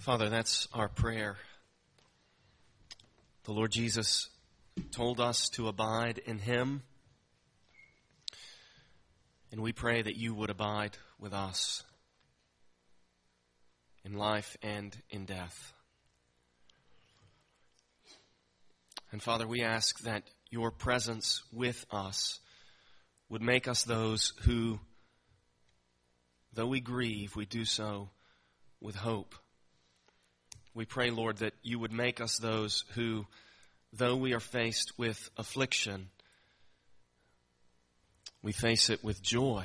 Father, that's our prayer. The Lord Jesus told us to abide in Him, and we pray that you would abide with us in life and in death. And Father, we ask that your presence with us would make us those who, though we grieve, we do so with hope. We pray, Lord, that you would make us those who, though we are faced with affliction, we face it with joy.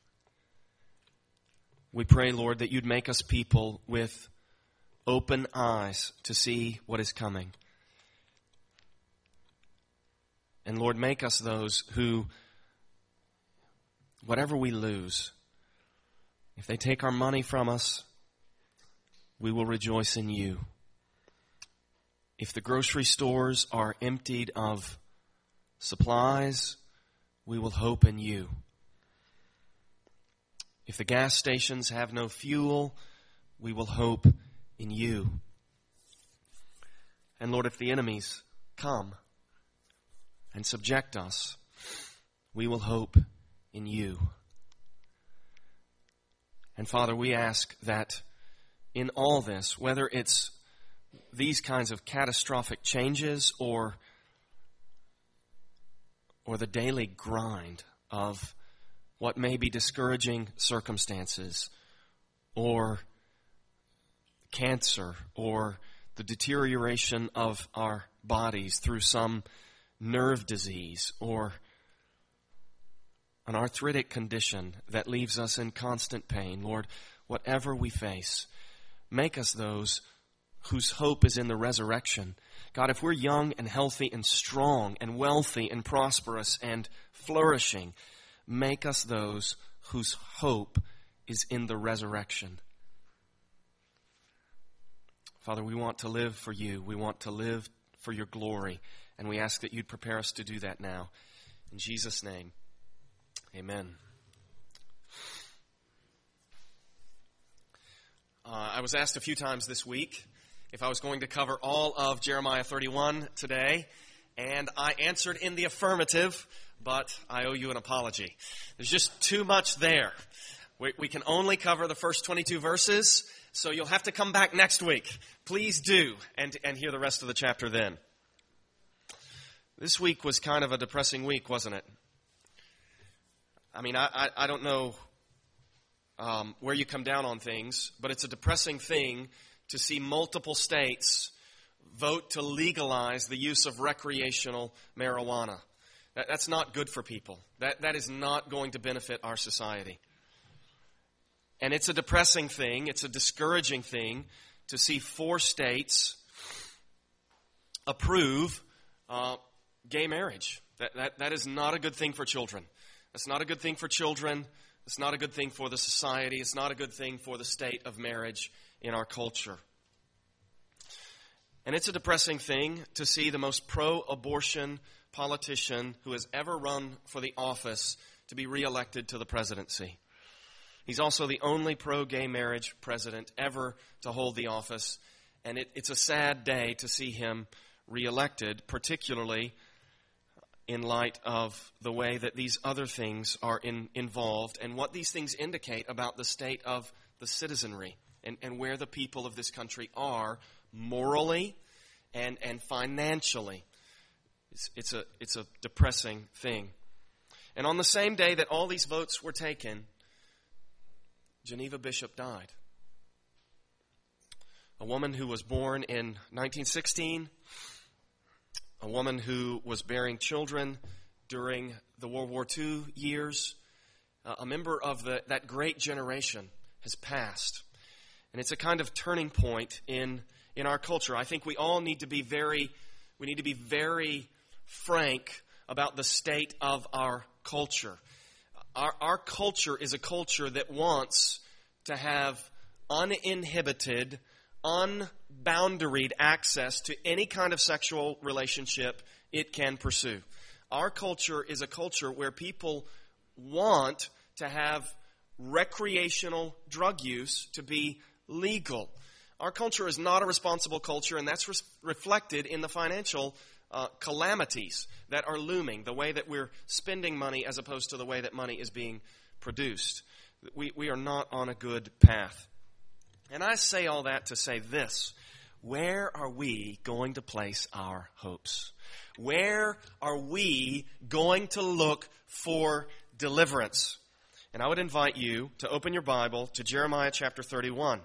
We pray, Lord, that you'd make us people with open eyes to see what is coming. And Lord, make us those who, whatever we lose, if they take our money from us, we will rejoice in you. If the grocery stores are emptied of supplies, we will hope in you. If the gas stations have no fuel, we will hope in you. And Lord, if the enemies come and subject us, we will hope in you. And Father, we ask that in all this, whether it's these kinds of catastrophic changes or the daily grind of what may be discouraging circumstances, or cancer, or the deterioration of our bodies through some nerve disease, or an arthritic condition that leaves us in constant pain. Lord, whatever we face, make us those whose hope is in the resurrection. God, if we're young and healthy and strong and wealthy and prosperous and flourishing, make us those whose hope is in the resurrection. Father, we want to live for you. We want to live for your glory. And we ask that you'd prepare us to do that now. In Jesus' name, amen. I was asked a few times this week if I was going to cover all of Jeremiah 31 today, and I answered in the affirmative, but I owe you an apology. There's just too much there. We can only cover the first 22 verses, so you'll have to come back next week. Please do, and hear the rest of the chapter then. This week was kind of a depressing week, wasn't it? I mean, I don't know where you come down on things, but it's a depressing thing to see multiple states vote to legalize the use of recreational marijuana. That's not good for people. That is not going to benefit our society. And it's a depressing thing, it's a discouraging thing to see 4 states approve gay marriage. That is not a good thing for children. That's not a good thing for children. It's not a good thing for the society. It's not a good thing for the state of marriage in our culture. And it's a depressing thing to see the most pro-abortion politician who has ever run for the office to be reelected to the presidency. He's also the only pro-gay marriage president ever to hold the office. And it's a sad day to see him reelected, particularly in light of the way that these other things are involved and what these things indicate about the state of the citizenry and where the people of this country are morally and financially. It's a depressing thing. And on the same day that all these votes were taken, Geneva Bishop died. A woman who was born in 1916, a woman who was bearing children during the World War II years, a member of that great generation has passed. And it's a kind of turning point in our culture. I think we all need to be very frank about the state of our culture. Our culture is a culture that wants to have uninhibited, unboundaried access to any kind of sexual relationship it can pursue. Our culture is a culture where people want to have recreational drug use to be legal. Our culture is not a responsible culture, and that's reflected in the financial calamities that are looming, the way that we're spending money as opposed to the way that money is being produced. We are not on a good path. And I say all that to say this: where are we going to place our hopes? Where are we going to look for deliverance? And I would invite you to open your Bible to Jeremiah chapter 31.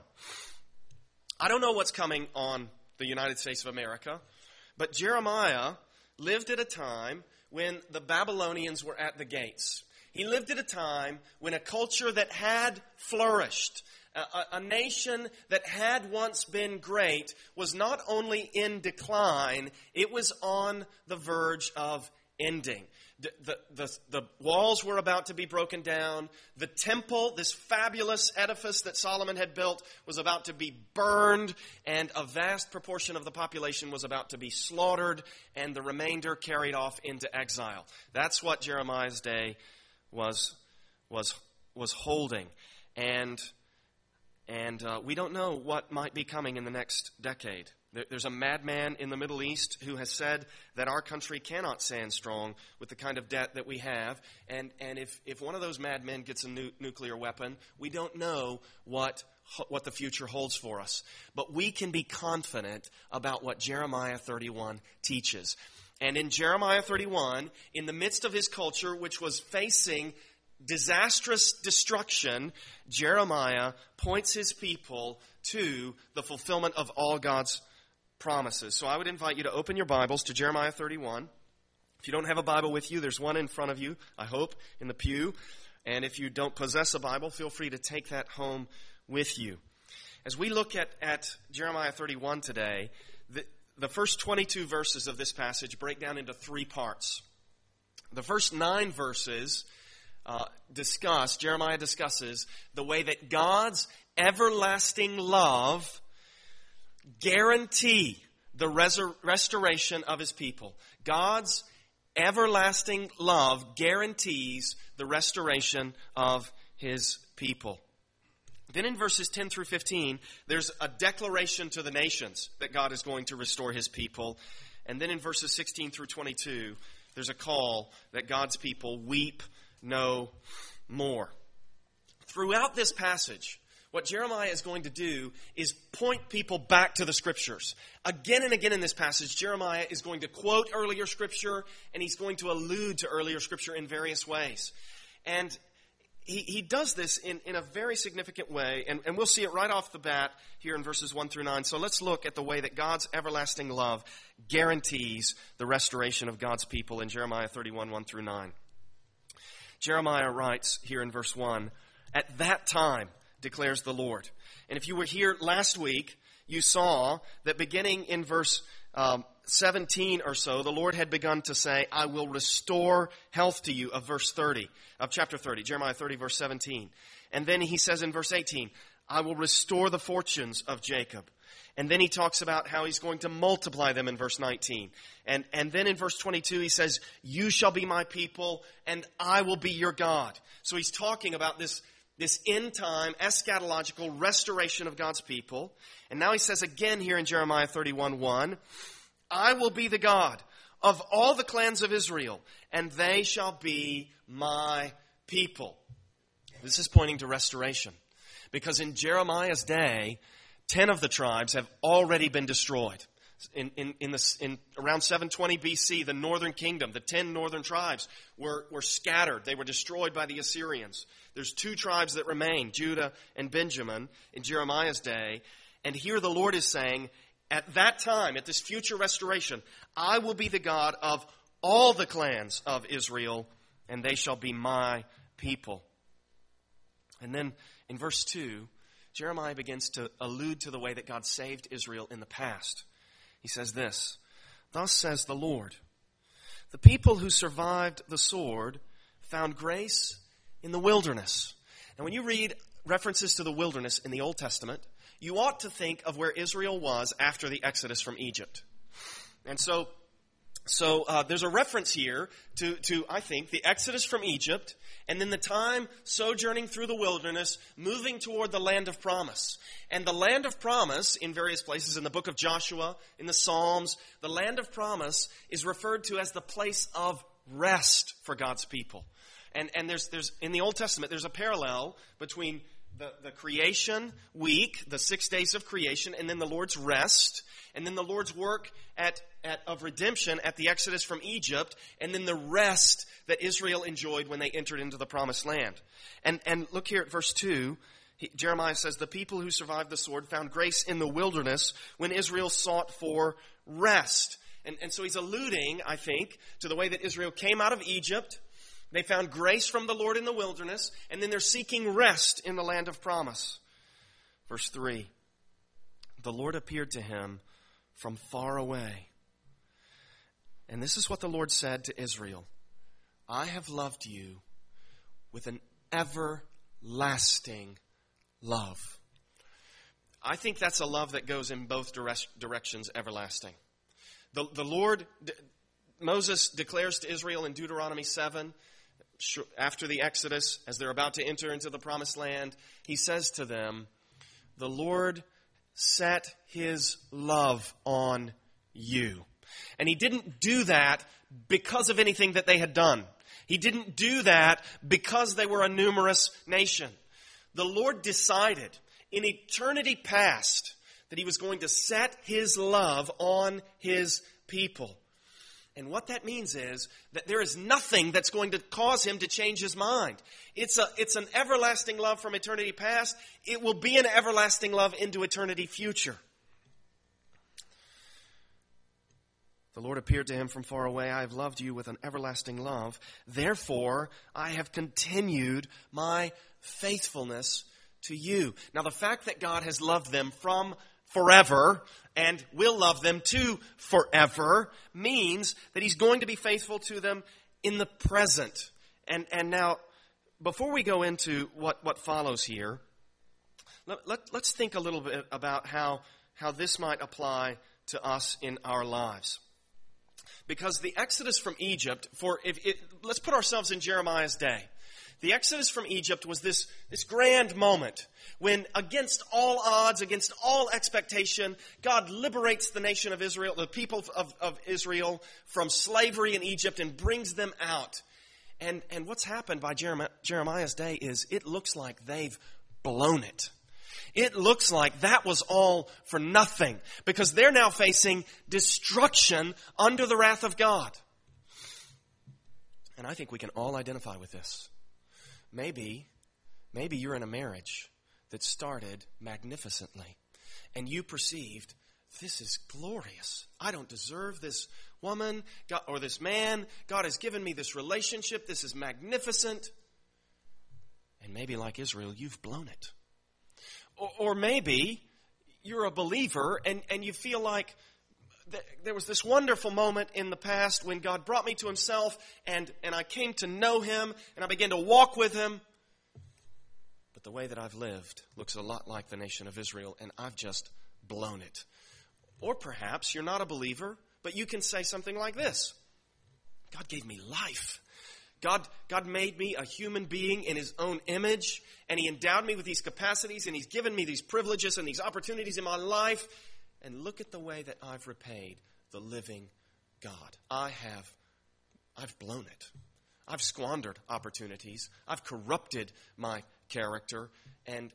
I don't know what's coming on the United States of America, but Jeremiah lived at a time when the Babylonians were at the gates. He lived at a time when a culture that had flourished, a nation that had once been great, was not only in decline, it was on the verge of ending. The walls were about to be broken down. The temple, this fabulous edifice that Solomon had built, was about to be burned, and a vast proportion of the population was about to be slaughtered, and the remainder carried off into exile. That's what Jeremiah's day was holding. And we don't know what might be coming in the next decade. There's a madman in the Middle East who has said that our country cannot stand strong with the kind of debt that we have. And if one of those madmen gets a nuclear weapon, we don't know what the future holds for us. But we can be confident about what Jeremiah 31 teaches. And in Jeremiah 31, in the midst of his culture, which was facing disastrous destruction, Jeremiah points his people to the fulfillment of all God's promises. So I would invite you to open your Bibles to Jeremiah 31. If you don't have a Bible with you, there's one in front of you, I hope, in the pew. And if you don't possess a Bible, feel free to take that home with you. As we look at Jeremiah 31 today, the first 22 verses of this passage break down into three parts. The first 9 verses Jeremiah discusses the way that God's everlasting love guarantee the restoration of his people. God's everlasting love guarantees the restoration of his people. Then in verses 10 through 15, there's a declaration to the nations that God is going to restore his people. And then in verses 16 through 22, there's a call that God's people weep no more. Throughout this passage, what Jeremiah is going to do is point people back to the Scriptures. Again and again in this passage, Jeremiah is going to quote earlier Scripture, and he's going to allude to earlier Scripture in various ways. And he does this in a very significant way, and we'll see it right off the bat here in verses 1 through 9. So let's look at the way that God's everlasting love guarantees the restoration of God's people in Jeremiah 31, 1 through 9. Jeremiah writes here in verse 1, "At that time, declares the Lord." And if you were here last week, you saw that beginning in verse 17 or so, the Lord had begun to say, "I will restore health to you," of verse 30, of chapter 30, Jeremiah 30, verse 17. And then he says in verse 18, "I will restore the fortunes of Jacob." And then he talks about how he's going to multiply them in verse 19. And then in verse 22, he says, "You shall be my people, and I will be your God." So he's talking about this end-time, eschatological restoration of God's people. And now he says again here in Jeremiah 31:1, "I will be the God of all the clans of Israel, and they shall be my people." This is pointing to restoration. Because in Jeremiah's day, 10 of the tribes have already been destroyed. In around 720 BC, the northern kingdom, the 10 northern tribes were scattered. They were destroyed by the Assyrians. There's 2 tribes that remain, Judah and Benjamin, in Jeremiah's day. And here the Lord is saying, at that time, at this future restoration, I will be the God of all the clans of Israel, and they shall be my people. And then in verse 2, Jeremiah begins to allude to the way that God saved Israel in the past. He says this, "Thus says the Lord, the people who survived the sword found grace in the wilderness." And when you read references to the wilderness in the Old Testament, you ought to think of where Israel was after the Exodus from Egypt. And so So there's a reference here to, I think, the Exodus from Egypt, and then the time sojourning through the wilderness, moving toward the land of promise. And the land of promise, in various places, in the book of Joshua, in the Psalms, the land of promise is referred to as the place of rest for God's people. And there's in the Old Testament, there's a parallel between the creation week, the 6 days of creation, and then the Lord's rest, and then the Lord's work of redemption at the Exodus from Egypt, and then the rest that Israel enjoyed when they entered into the promised land. And look here at verse 2. Jeremiah says, the people who survived the sword found grace in the wilderness when Israel sought for rest. And so he's alluding, I think, to the way that Israel came out of Egypt. They found grace from the Lord in the wilderness, and then they're seeking rest in the land of promise. Verse 3, the Lord appeared to him from far away. And this is what the Lord said to Israel. I have loved you with an everlasting love. I think that's a love that goes in both directions, everlasting. The Lord, Moses declares to Israel in Deuteronomy 7, after the Exodus, as they're about to enter into the promised land, he says to them, the Lord set his love on you. And he didn't do that because of anything that they had done. He didn't do that because they were a numerous nation. The Lord decided in eternity past that he was going to set his love on his people. And what that means is that there is nothing that's going to cause him to change his mind. It's an everlasting love from eternity past. It will be an everlasting love into eternity future. The Lord appeared to him from far away. I have loved you with an everlasting love. Therefore, I have continued my faithfulness to you. Now, the fact that God has loved them from forever and will love them to forever means that he's going to be faithful to them in the present. And now, before we go into what follows here, let's think a little bit about how this might apply to us in our lives. Because the Exodus from Egypt, let's put ourselves in Jeremiah's day. The Exodus from Egypt was this grand moment when, against all odds, against all expectation, God liberates the nation of Israel, the people of Israel, from slavery in Egypt and brings them out. And what's happened by Jeremiah's day is it looks like they've blown it. It looks like that was all for nothing because they're now facing destruction under the wrath of God. And I think we can all identify with this. Maybe you're in a marriage that started magnificently and you perceived, this is glorious. I don't deserve this woman or this man. God has given me this relationship. This is magnificent. And maybe like Israel, you've blown it. Or maybe you're a believer and you feel like there was this wonderful moment in the past when God brought me to himself and I came to know him and I began to walk with him. But the way that I've lived looks a lot like the nation of Israel and I've just blown it. Or perhaps you're not a believer, but you can say something like this. God gave me life. God made me a human being in his own image, and he endowed me with these capacities, and he's given me these privileges and these opportunities in my life. And look at the way that I've repaid the living God. I've blown it. I've squandered opportunities. I've corrupted my character, and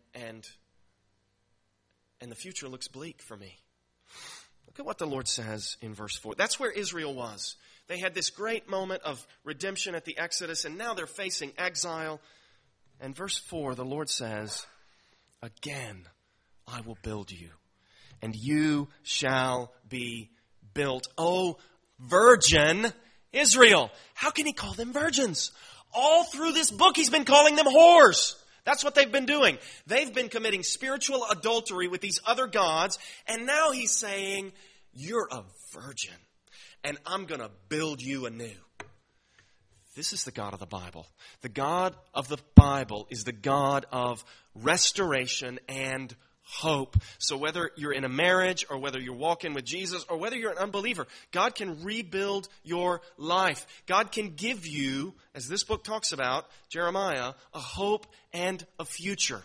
the future looks bleak for me. Look at what the Lord says in verse 4. That's where Israel was. They had this great moment of redemption at the Exodus, and now they're facing exile. And verse 4, the Lord says, again, I will build you, and you shall be built. O virgin Israel. How can he call them virgins? All through this book, he's been calling them whores. That's what they've been doing. They've been committing spiritual adultery with these other gods, and now he's saying, you're a virgin. And I'm going to build you anew. This is the God of the Bible. The God of the Bible is the God of restoration and hope. So whether you're in a marriage or whether you're walking with Jesus or whether you're an unbeliever, God can rebuild your life. God can give you, as this book talks about, Jeremiah, a hope and a future.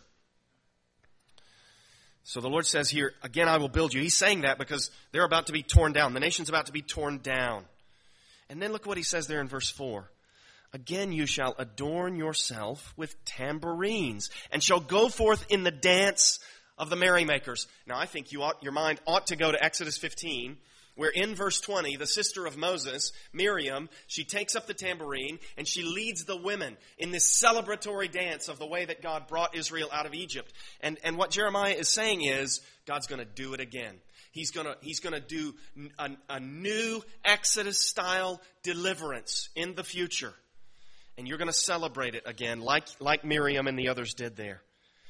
So the Lord says here, again, I will build you. He's saying that because they're about to be torn down. The nation's about to be torn down. And then look what he says there in verse 4. Again, you shall adorn yourself with tambourines and shall go forth in the dance of the merrymakers. Now, I think your mind ought to go to Exodus 15, where in verse 20, the sister of Moses, Miriam, she takes up the tambourine and she leads the women in this celebratory dance of the way that God brought Israel out of Egypt. And what Jeremiah is saying is, God's going to do it again. He's going to do a new Exodus-style deliverance in the future. And you're going to celebrate it again, like Miriam and the others did there.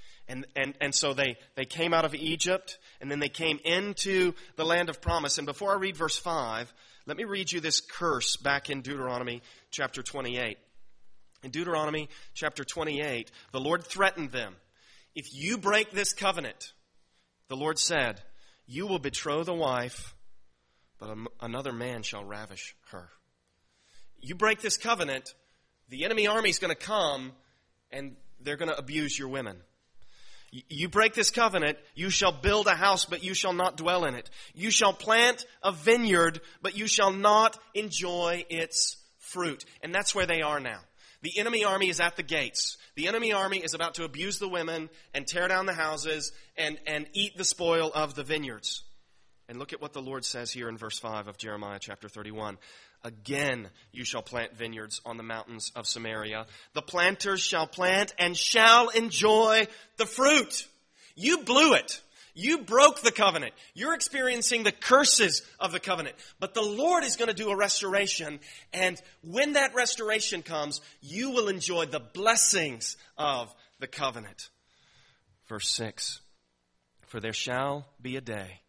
And so they came out of Egypt, and then they came into the land of promise. And before I read verse 5, let me read you this curse back in Deuteronomy chapter 28. In Deuteronomy chapter 28, the Lord threatened them. If you break this covenant, the Lord said, you will betroth a wife, but another man shall ravish her. You break this covenant, the enemy army is going to come, and they're going to abuse your women. You break this covenant, you shall build a house, but you shall not dwell in it. You shall plant a vineyard, but you shall not enjoy its fruit. And that's where they are now. The enemy army is at the gates. The enemy army is about to abuse the women and tear down the houses and eat the spoil of the vineyards. And look at what the Lord says here in verse 5 of Jeremiah chapter 31. Again, you shall plant vineyards on the mountains of Samaria. The planters shall plant and shall enjoy the fruit. You blew it. You broke the covenant. You're experiencing the curses of the covenant. But the Lord is going to do a restoration. And when that restoration comes, you will enjoy the blessings of the covenant. Verse 6. For there shall be a day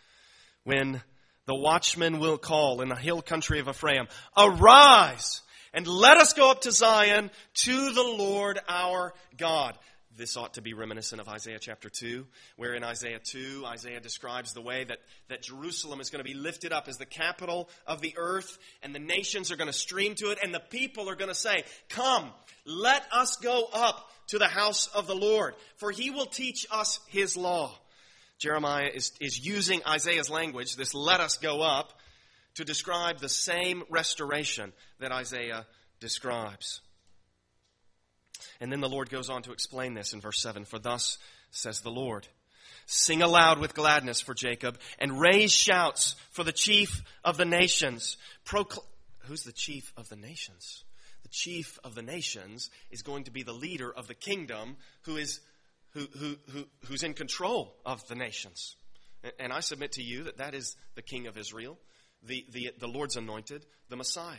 when the watchman will call in the hill country of Ephraim, arise and let us go up to Zion to the Lord our God. This ought to be reminiscent of Isaiah chapter 2, where in Isaiah 2, Isaiah describes the way that Jerusalem is going to be lifted up as the capital of the earth, and the nations are going to stream to it, and the people are going to say, come, let us go up to the house of the Lord, for he will teach us his law. Jeremiah is using Isaiah's language, this let us go up, to describe the same restoration that Isaiah describes. And then the Lord goes on to explain this in verse 7. For thus says the Lord, sing aloud with gladness for Jacob, and raise shouts for the chief of the nations. Who's the chief of the nations? The chief of the nations is going to be the leader of the kingdom who's in control of the nations. And I submit to you that is the King of Israel, the Lord's anointed, the Messiah.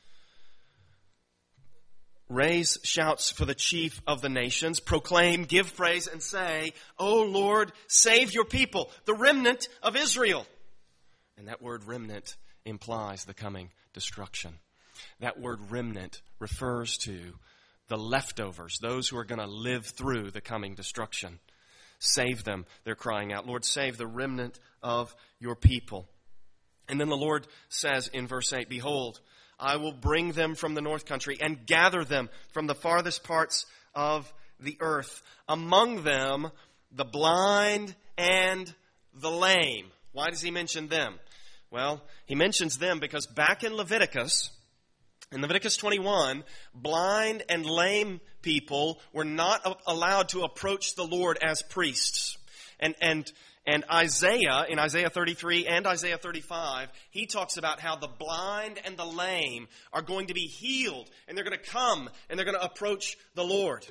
Raise shouts for the chief of the nations. Proclaim, give praise, and say, O Lord, save your people, the remnant of Israel. And that word remnant implies the coming destruction. That word remnant refers to the leftovers, those who are going to live through the coming destruction. Save them, they're crying out. Lord, save the remnant of your people. And then the Lord says in verse 8, behold, I will bring them from the north country and gather them from the farthest parts of the earth. Among them, the blind and the lame. Why does he mention them? Well, he mentions them because back in Leviticus 21, blind and lame people were not allowed to approach the Lord as priests. And Isaiah, in Isaiah 33 and Isaiah 35, he talks about how the blind and the lame are going to be healed, and they're going to come and they're going to approach the Lord.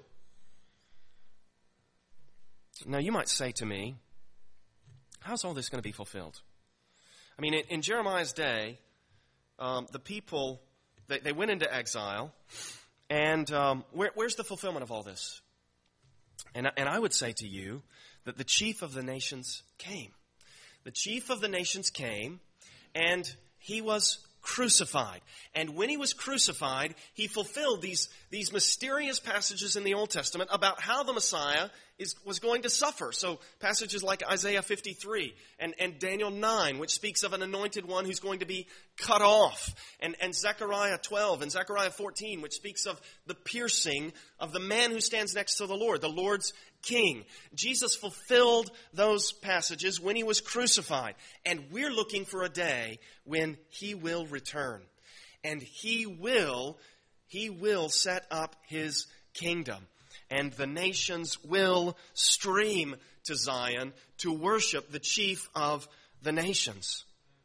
Now you might say to me, how's all this going to be fulfilled? I mean, in Jeremiah's day, the people, they went into exile, and where's the fulfillment of all this? And I would say to you that the chief of the nations came. The chief of the nations came, and he was crucified. And when he was crucified, he fulfilled these mysterious passages in the Old Testament about how the Messiah was going to suffer. So passages like Isaiah 53 and Daniel 9, which speaks of an anointed one who's going to be cut off. And Zechariah 12 and Zechariah 14, which speaks of the piercing of the man who stands next to the Lord's king. Jesus fulfilled those passages when he was crucified. And we're looking for a day when he will return. And he will set up his kingdom. And the nations will stream to Zion to worship the chief of the nations.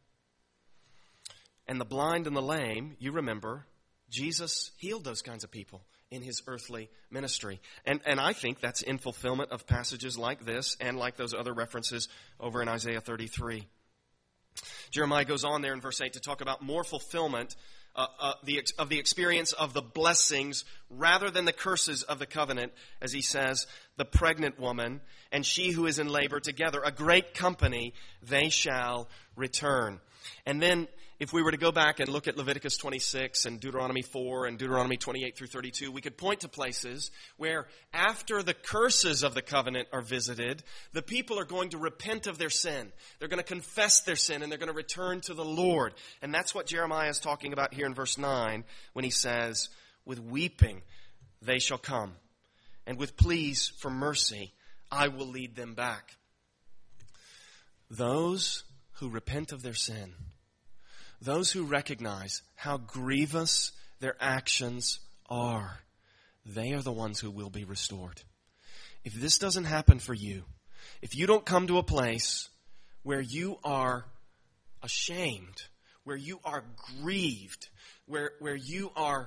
And the blind and the lame, you remember, Jesus healed those kinds of people in his earthly ministry. And I think that's in fulfillment of passages like this and like those other references over in Isaiah 33. Jeremiah goes on there in verse 8 to talk about more fulfillment of the experience of the blessings rather than the curses of the covenant, as he says, the pregnant woman and she who is in labor together, a great company, they shall return. And then if we were to go back and look at Leviticus 26 and Deuteronomy 4 and Deuteronomy 28 through 32, we could point to places where after the curses of the covenant are visited, the people are going to repent of their sin. They're going to confess their sin and they're going to return to the Lord. And that's what Jeremiah is talking about here in verse 9 when he says, with weeping they shall come, and with pleas for mercy I will lead them back. Those who repent of their sin, those who recognize how grievous their actions are, they are the ones who will be restored. If this doesn't happen for you, if you don't come to a place where you are ashamed, where you are grieved, where you are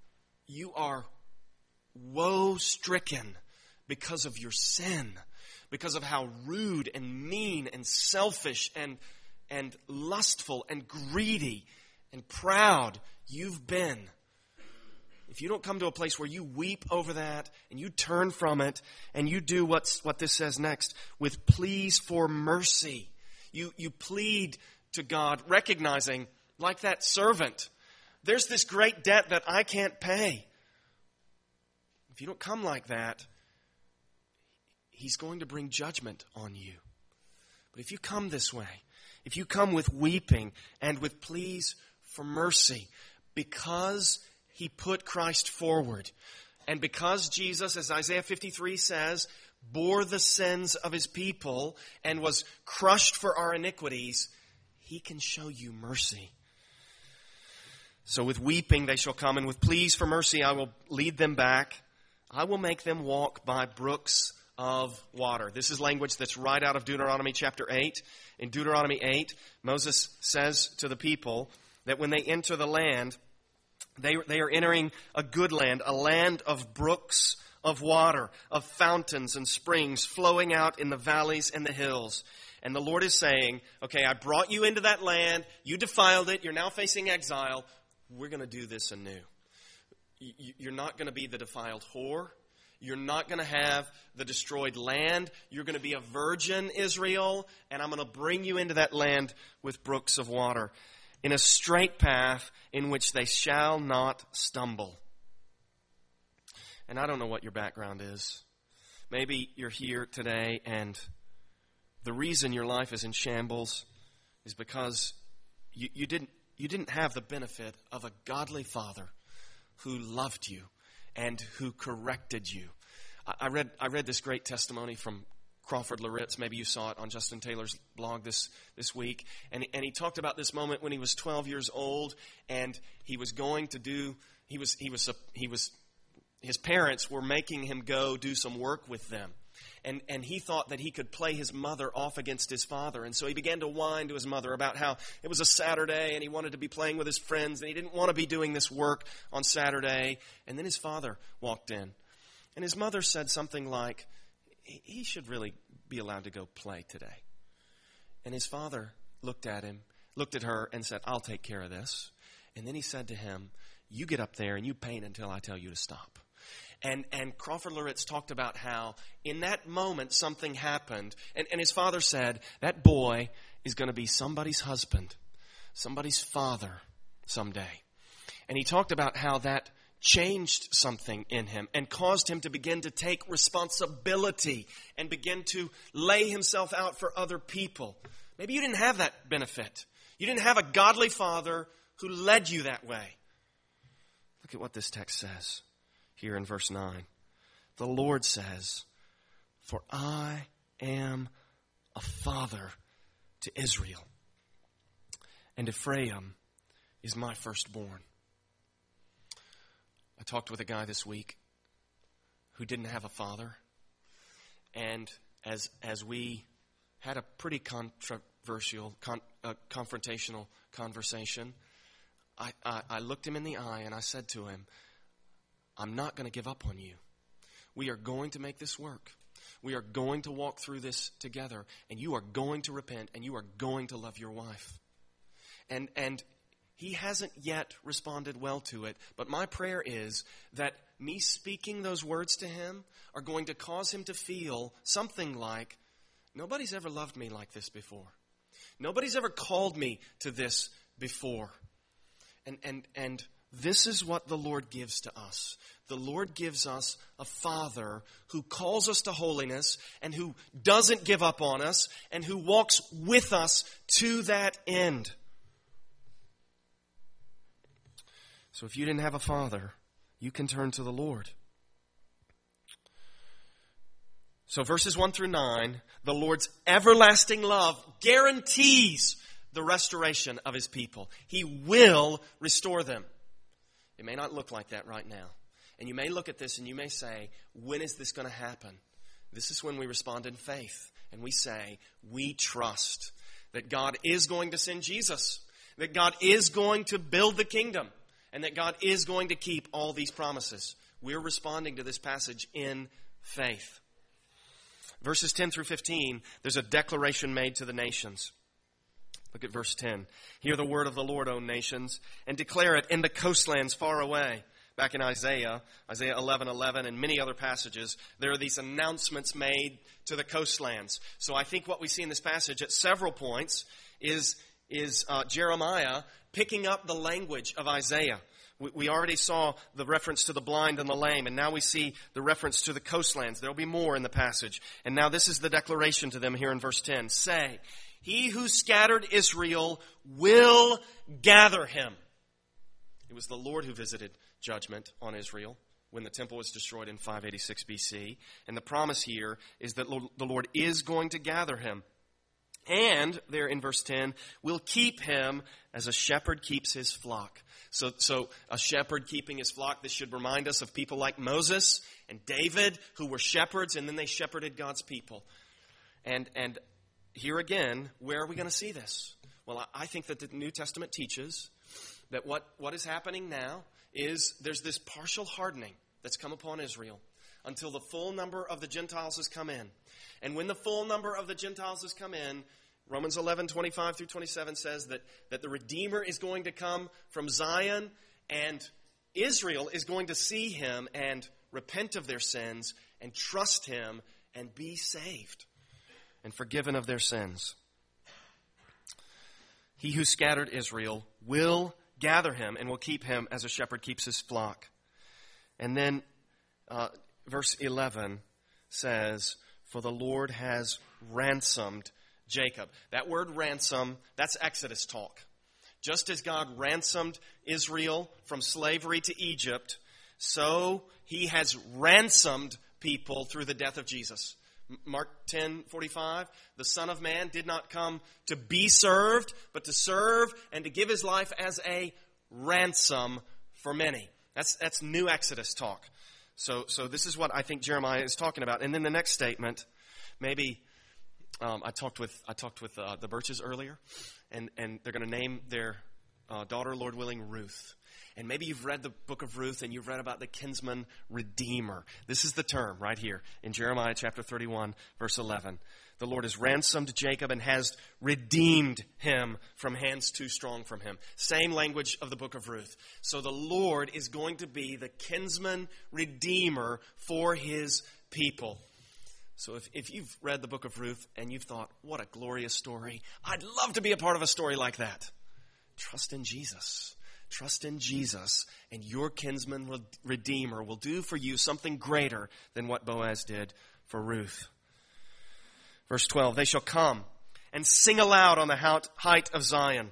woe-stricken because of your sin, because of how rude and mean and selfish and lustful and greedy and proud you've been. If you don't come to a place where you weep over that and you turn from it and you do what this says next, with pleas for mercy, you plead to God, recognizing, like that servant, there's this great debt that I can't pay. If you don't come like that, he's going to bring judgment on you. But if you come this way, if you come with weeping and with pleas for mercy, because he put Christ forward, and because Jesus, as Isaiah 53 says, bore the sins of his people and was crushed for our iniquities, he can show you mercy. So with weeping they shall come, and with pleas for mercy I will lead them back. I will make them walk by brooks of water. This is language that's right out of Deuteronomy chapter 8. In Deuteronomy 8, Moses says to the people that when they enter the land, they are entering a good land, a land of brooks of water, of fountains and springs flowing out in the valleys and the hills. And the Lord is saying, okay, I brought you into that land. You defiled it. You're now facing exile. We're going to do this anew. You're not going to be the defiled whore. You're not going to have the destroyed land. You're going to be a virgin, Israel, and I'm going to bring you into that land with brooks of water, in a straight path in which they shall not stumble. And I don't know what your background is. Maybe you're here today and the reason your life is in shambles is because you didn't have the benefit of a godly father who loved you and who corrected you. I read this great testimony from Crawford Loritz. Maybe you saw it on Justin Taylor's blog this week. And he talked about this moment when he was 12 years old, and he was going to do. His parents were making him go do some work with them. And he thought that he could play his mother off against his father. And so he began to whine to his mother about how it was a Saturday and he wanted to be playing with his friends and he didn't want to be doing this work on Saturday. And then his father walked in. And his mother said something like, he should really be allowed to go play today. And his father looked at her and said, I'll take care of this. And then he said to him, you get up there and you paint until I tell you to stop. And Crawford Loritz talked about how in that moment something happened. And his father said, that boy is going to be somebody's husband, somebody's father someday. And he talked about how that changed something in him and caused him to begin to take responsibility and begin to lay himself out for other people. Maybe you didn't have that benefit. You didn't have a godly father who led you that way. Look at what this text says here in verse 9. The Lord says, "For I am a father to Israel, and Ephraim is my firstborn." I talked with a guy this week who didn't have a father, and as we had a pretty controversial, confrontational conversation, I looked him in the eye and I said to him, "I'm not going to give up on you. We are going to make this work. We are going to walk through this together, and you are going to repent, and you are going to love your wife." And he hasn't yet responded well to it, but my prayer is that me speaking those words to him are going to cause him to feel something like, nobody's ever loved me like this before. Nobody's ever called me to this before. And this is what the Lord gives to us. The Lord gives us a father who calls us to holiness and who doesn't give up on us and who walks with us to that end. So if you didn't have a father, you can turn to the Lord. So verses 1 through 9, the Lord's everlasting love guarantees the restoration of his people. He will restore them. It may not look like that right now. And you may look at this and you may say, when is this going to happen? This is when we respond in faith. And we say, we trust that God is going to send Jesus. That God is going to build the kingdom. And that God is going to keep all these promises. We're responding to this passage in faith. Verses 10 through 15, there's a declaration made to the nations. Look at verse 10. "Hear the word of the Lord, O nations, and declare it in the coastlands far away." Back in Isaiah 11:11, and many other passages, there are these announcements made to the coastlands. So I think what we see in this passage at several points is Jeremiah picking up the language of Isaiah. We already saw the reference to the blind and the lame, and now we see the reference to the coastlands. There will be more in the passage. And now this is the declaration to them here in verse 10. "Say, he who scattered Israel will gather him." It was the Lord who visited judgment on Israel when the temple was destroyed in 586 BC. And the promise here is that the Lord is going to gather him. And, there in verse 10, will keep him as a shepherd keeps his flock. So a shepherd keeping his flock, this should remind us of people like Moses and David, who were shepherds, and then they shepherded God's people. And here again, where are we going to see this? Well, I think that the New Testament teaches that what is happening now is there's this partial hardening that's come upon Israel until the full number of the Gentiles has come in. And when the full number of the Gentiles has come in, Romans 11:25 through 27 says that the Redeemer is going to come from Zion, and Israel is going to see him and repent of their sins and trust him and be saved and forgiven of their sins. He who scattered Israel will gather him and will keep him as a shepherd keeps his flock. And then verse 11 says, "For the Lord has ransomed Jacob." That word ransom, that's Exodus talk. Just as God ransomed Israel from slavery to Egypt, so he has ransomed people through the death of Jesus. Mark 10:45, "The Son of Man did not come to be served, but to serve and to give his life as a ransom for many." That's new Exodus talk. So this is what I think Jeremiah is talking about. And then the next statement, maybe I talked with the Birches earlier, and they're going to name their daughter, Lord willing, Ruth. And maybe you've read the book of Ruth and you've read about the kinsman redeemer. This is the term right here in Jeremiah chapter 31, verse 11. The Lord has ransomed Jacob and has redeemed him from hands too strong from him. Same language of the book of Ruth. So the Lord is going to be the kinsman redeemer for his people. So if you've read the book of Ruth and you've thought, what a glorious story, I'd love to be a part of a story like that. Trust in Jesus. Trust in Jesus, and your kinsman redeemer will do for you something greater than what Boaz did for Ruth. Verse 12, they shall come and sing aloud on the height of Zion.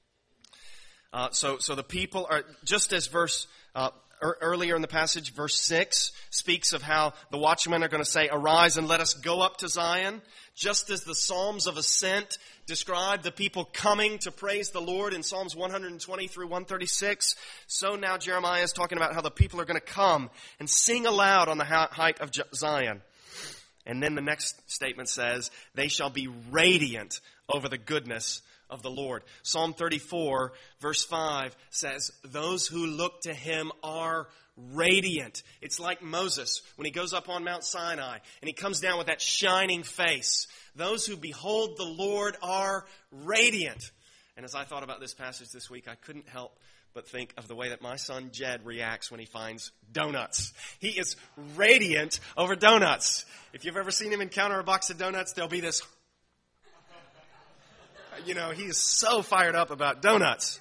So the people are, just as earlier in the passage, verse 6 speaks of how the watchmen are going to say, arise and let us go up to Zion. Just as the Psalms of Ascent describe the people coming to praise the Lord in Psalms 120 through 136, so now Jeremiah is talking about how the people are going to come and sing aloud on the height of Zion. And then the next statement says, they shall be radiant over the goodness of the Lord. Psalm 34, verse 5 says, those who look to him are radiant. It's like Moses when he goes up on Mount Sinai and he comes down with that shining face. Those who behold the Lord are radiant. And as I thought about this passage this week, I couldn't help but think of the way that my son Jed reacts when he finds donuts. He is radiant over donuts. If you've ever seen him encounter a box of donuts, there'll be this, he is so fired up about donuts.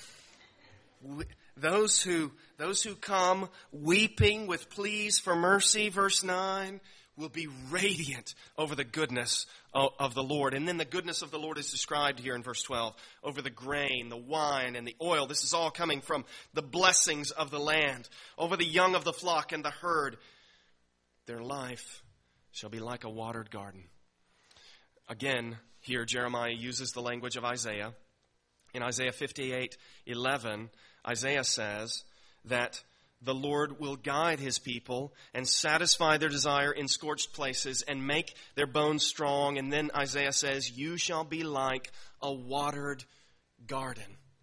Those who come weeping with pleas for mercy, verse 9, will be radiant over the goodness of the Lord. And then the goodness of the Lord is described here in verse 12. Over the grain, the wine, and the oil. This is all coming from the blessings of the land. Over the young of the flock and the herd. Their life shall be like a watered garden. Again, here Jeremiah uses the language of Isaiah. In Isaiah 58:11, Isaiah says that the Lord will guide his people and satisfy their desire in scorched places and make their bones strong. And then Isaiah says, you shall be like a watered garden.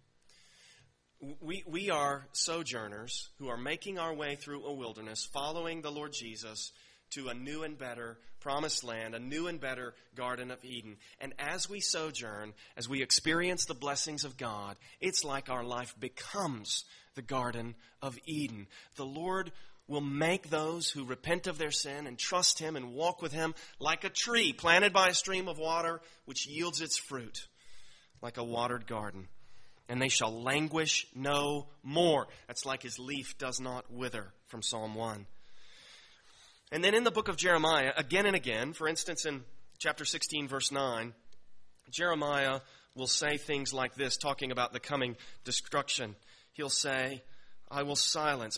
We are sojourners who are making our way through a wilderness, following the Lord Jesus to a new and better promised land, a new and better Garden of Eden. And as we sojourn, as we experience the blessings of God, it's like our life becomes the Garden of Eden. The Lord will make those who repent of their sin and trust him and walk with him like a tree planted by a stream of water which yields its fruit, like a watered garden. And they shall languish no more. That's like his leaf does not wither, from Psalm 1. And then in the book of Jeremiah, again and again, for instance in chapter 16, verse 9, Jeremiah will say things like this, talking about the coming destruction. He'll say, I will silence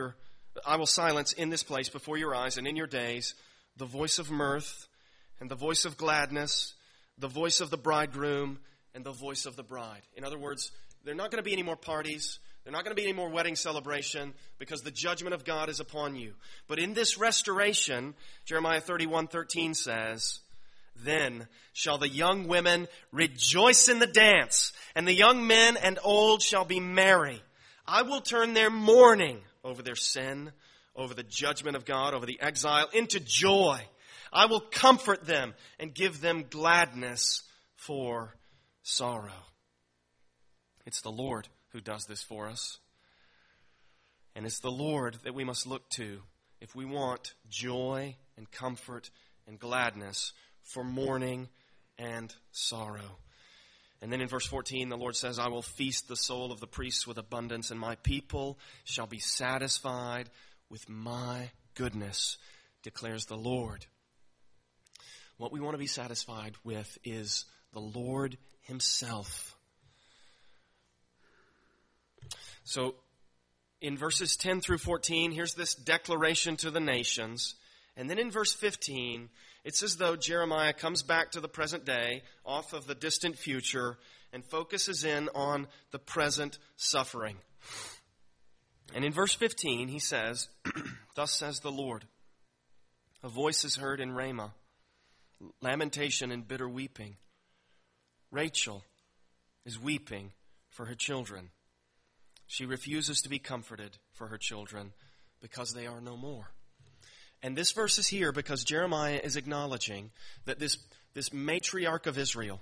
in this place before your eyes and in your days the voice of mirth and the voice of gladness, the voice of the bridegroom and the voice of the bride. In other words, there are not going to be any more parties. There's not going to be any more wedding celebration because the judgment of God is upon you. But in this restoration, Jeremiah 31:13 says, then shall the young women rejoice in the dance, and the young men and old shall be merry. I will turn their mourning over their sin, over the judgment of God, over the exile, into joy. I will comfort them and give them gladness for sorrow. It's the Lord who does this for us. And it's the Lord that we must look to if we want joy and comfort and gladness for mourning and sorrow. And then in verse 14, the Lord says, I will feast the soul of the priests with abundance, and my people shall be satisfied with my goodness, declares the Lord. What we want to be satisfied with is the Lord himself. So in verses 10 through 14, here's this declaration to the nations. And then in verse 15, it's as though Jeremiah comes back to the present day off of the distant future and focuses in on the present suffering. And in verse 15, he says, thus says the Lord, a voice is heard in Ramah, lamentation and bitter weeping. Rachel is weeping for her children. She refuses to be comforted for her children because they are no more. And this verse is here because Jeremiah is acknowledging that this matriarch of Israel,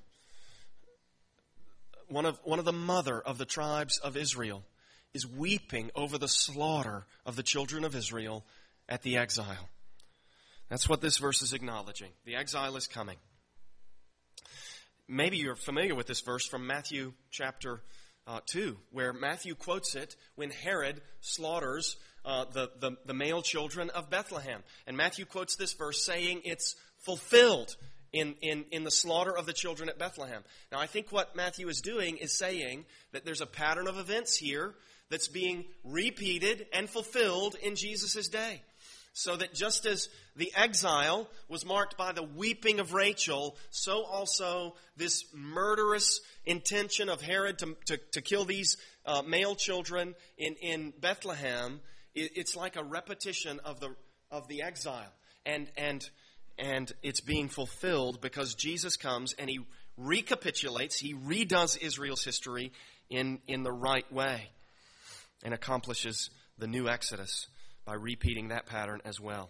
one of the mother of the tribes of Israel, is weeping over the slaughter of the children of Israel at the exile. That's what this verse is acknowledging. The exile is coming. Maybe you're familiar with this verse from Matthew chapter too, where Matthew quotes it when Herod slaughters the male children of Bethlehem. And Matthew quotes this verse saying it's fulfilled in the slaughter of the children at Bethlehem. Now, I think what Matthew is doing is saying that there's a pattern of events here that's being repeated and fulfilled in Jesus' day. So that just as the exile was marked by the weeping of Rachel, so also this murderous intention of Herod to kill these male children in Bethlehem, it's like a repetition of the exile. And it's being fulfilled because Jesus comes and he recapitulates, he redoes Israel's history in the right way and accomplishes the new Exodus by repeating that pattern as well.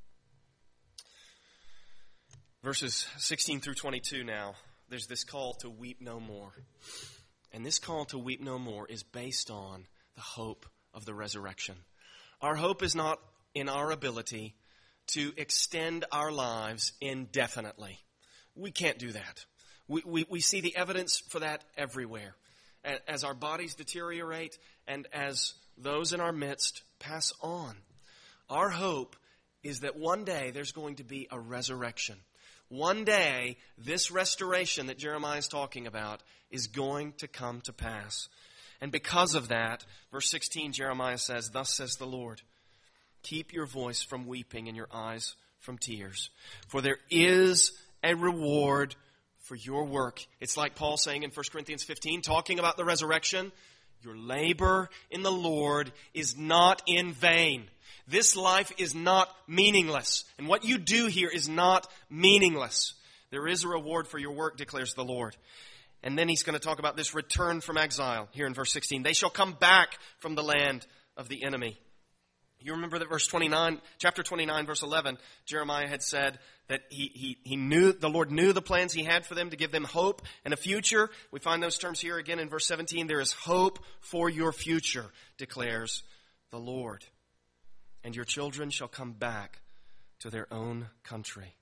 Verses 16 through 22 now, there's this call to weep no more. And this call to weep no more is based on the hope of the resurrection. Our hope is not in our ability to extend our lives indefinitely. We can't do that. We see the evidence for that everywhere. As our bodies deteriorate and as those in our midst pass on. Our hope is that one day there's going to be a resurrection. One day, this restoration that Jeremiah is talking about is going to come to pass. And because of that, verse 16, Jeremiah says, "Thus says the Lord, keep your voice from weeping and your eyes from tears, for there is a reward for your work." It's like Paul saying in 1 Corinthians 15, talking about the resurrection, "Your labor in the Lord is not in vain." This life is not meaningless. And what you do here is not meaningless. There is a reward for your work, declares the Lord. And then he's going to talk about this return from exile here in verse 16. They shall come back from the land of the enemy. You remember that verse 29, chapter 29, verse 11, Jeremiah had said that he knew, the Lord knew the plans he had for them to give them hope and a future. We find those terms here again in verse 17. There is hope for your future, declares the Lord. And your children shall come back to their own country.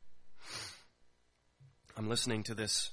I'm listening to this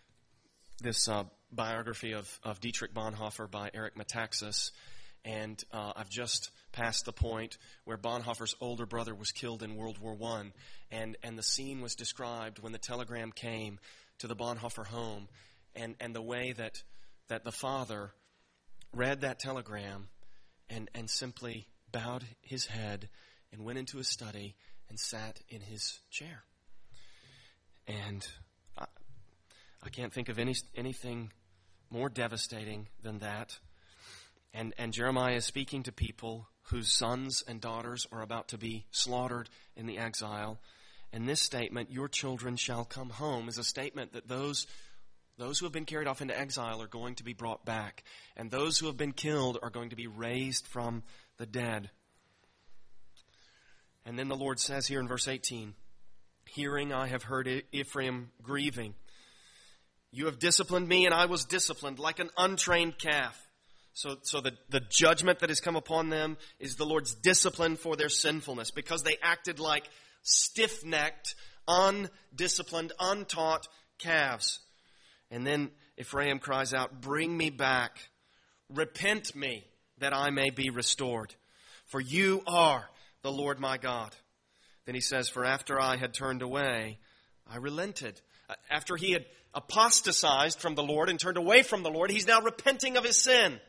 biography of Dietrich Bonhoeffer by Eric Metaxas, and I've just passed the point where Bonhoeffer's older brother was killed in World War I, and the scene was described when the telegram came to the Bonhoeffer home, and the way that the father read that telegram and simply bowed his head and went into his study and sat in his chair. And I can't think of anything more devastating than that. And Jeremiah is speaking to people whose sons and daughters are about to be slaughtered in the exile. And this statement, "Your children shall come home," is a statement that those who have been carried off into exile are going to be brought back. And those who have been killed are going to be raised from the dead. And then the Lord says here in verse 18, "Hearing I have heard Ephraim grieving. You have disciplined me, and I was disciplined like an untrained calf." So the judgment that has come upon them is the Lord's discipline for their sinfulness, because they acted like stiff-necked, undisciplined, untaught calves. And then Ephraim cries out, "Bring me back. Repent me, that I may be restored. For you are the Lord my God." Then he says, "For after I had turned away, I relented." After he had apostatized from the Lord and turned away from the Lord, he's now repenting of his sin.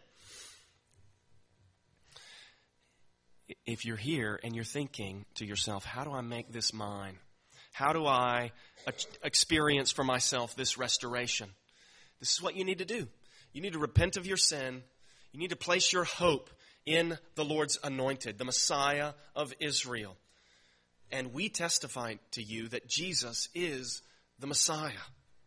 If you're here and you're thinking to yourself, how do I make this mine? How do I experience for myself this restoration? This is what you need to do. You need to repent of your sin. You need to place your hope in the Lord's anointed, the Messiah of Israel. And we testify to you that Jesus is the Messiah.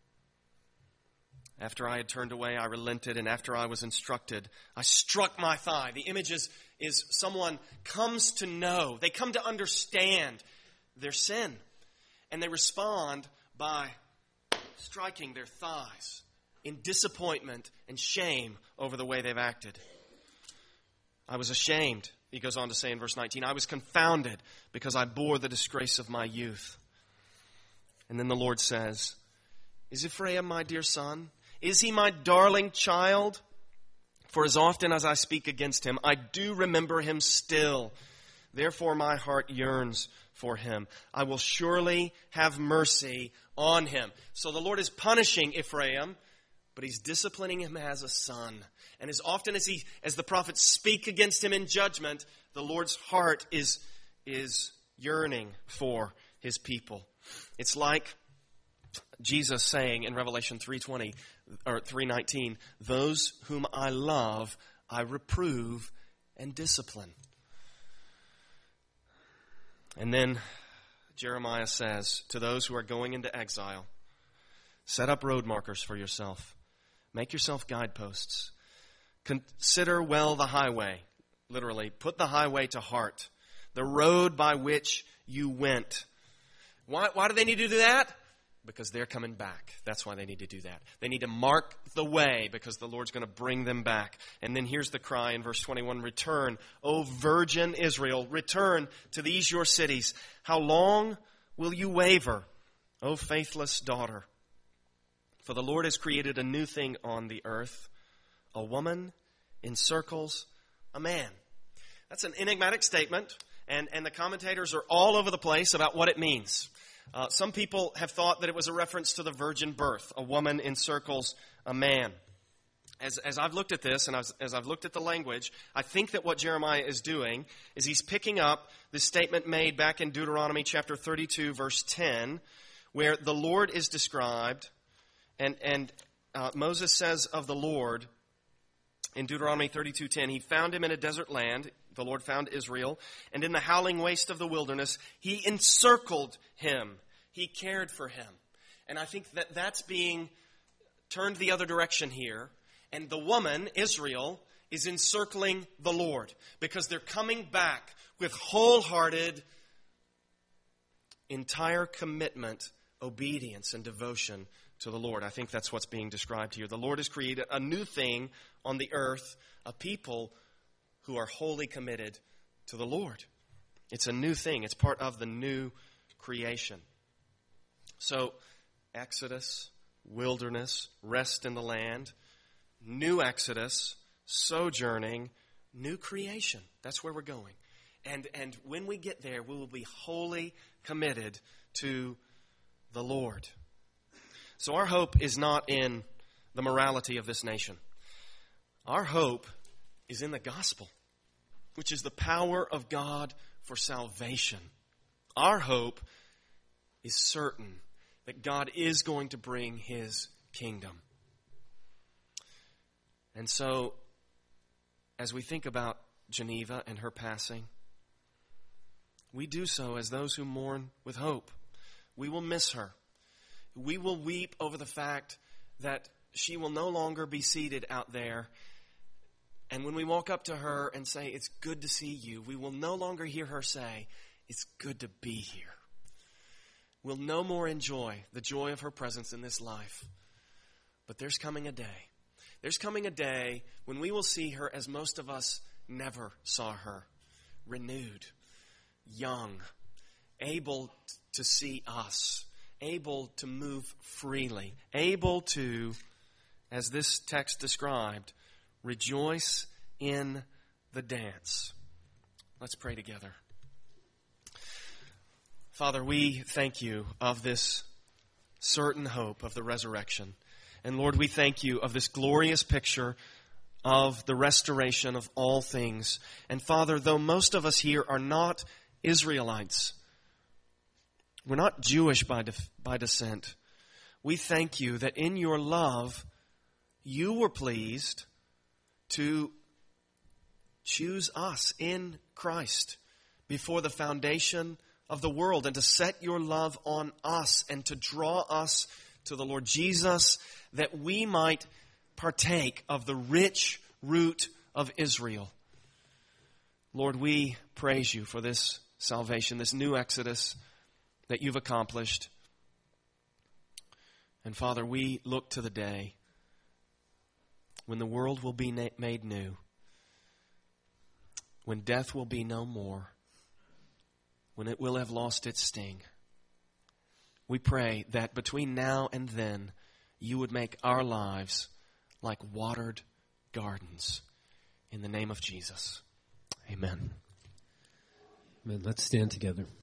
After I had turned away, I relented, and after I was instructed, I struck my thigh. The image is someone comes to know, they come to understand their sin, and they respond by striking their thighs in disappointment and shame over the way they've acted. I was ashamed, he goes on to say in verse 19. I was confounded because I bore the disgrace of my youth. And then the Lord says, "Is Ephraim my dear son? Is he my darling child? For as often as I speak against him, I do remember him still. Therefore my heart yearns for him. I will surely have mercy on him. So the Lord is punishing Ephraim, but he's disciplining him as a son. And as often as the prophets speak against him in judgment, the Lord's heart is yearning for his people. It's like Jesus saying in Revelation 3:20 or 3:19, those whom I love, I reprove and discipline. And then Jeremiah says to those who are going into exile, set up road markers for yourself. Make yourself guideposts. Consider well the highway. Literally, put the highway to heart. The road by which you went. Why do they need to do that? Because they're coming back. That's why they need to do that. They need to mark the way because the Lord's going to bring them back. And then here's the cry in verse 21, return, O virgin Israel, return to these your cities. How long will you waver, O faithless daughter? For the Lord has created a new thing on the earth. A woman encircles a man. That's an enigmatic statement, and the commentators are all over the place about what it means. Some people have thought that it was a reference to the virgin birth. A woman encircles a man. As I've looked at this and as I've looked at the language, I think that what Jeremiah is doing is he's picking up the statement made back in Deuteronomy chapter 32, verse 10, where the Lord is described, and Moses says of the Lord in Deuteronomy 32:10, he found him in a desert land. The Lord found Israel, and in the howling waste of the wilderness, he encircled him. He cared for him. And I think that that's being turned the other direction here. And the woman, Israel, is encircling the Lord because they're coming back with wholehearted, entire commitment, obedience, and devotion to the Lord. I think that's what's being described here. The Lord has created a new thing on the earth, a people who are wholly committed to the Lord. It's a new thing. It's part of the new creation. So, Exodus, wilderness, rest in the land, new Exodus, sojourning, new creation. That's where we're going. And when we get there, we will be wholly committed to the Lord. So our hope is not in the morality of this nation. Our hope is in the gospel, which is the power of God for salvation. Our hope is certain that God is going to bring his kingdom. And so, as we think about Geneva and her passing, we do so as those who mourn with hope. We will miss her. We will weep over the fact that she will no longer be seated out there. And when we walk up to her and say, it's good to see you, we will no longer hear her say, it's good to be here. We'll no more enjoy the joy of her presence in this life. But there's coming a day. There's coming a day when we will see her as most of us never saw her. Renewed, young, able to see us, able to move freely, able to, as this text described, rejoice in the dance. Let's pray together. Father, we thank you of this certain hope of the resurrection. And Lord, we thank you of this glorious picture of the restoration of all things. And Father, though most of us here are not Israelites, we're not Jewish by descent, we thank you that in your love, you were pleased to choose us in Christ before the foundation of the world and to set your love on us and to draw us to the Lord Jesus that we might partake of the rich root of Israel. Lord, we praise you for this salvation, this new Exodus that you've accomplished. And Father, we look to the day when the world will be made new, when death will be no more, when it will have lost its sting. We pray that between now and then, you would make our lives like watered gardens. In the name of Jesus, amen. Amen. Let's stand together.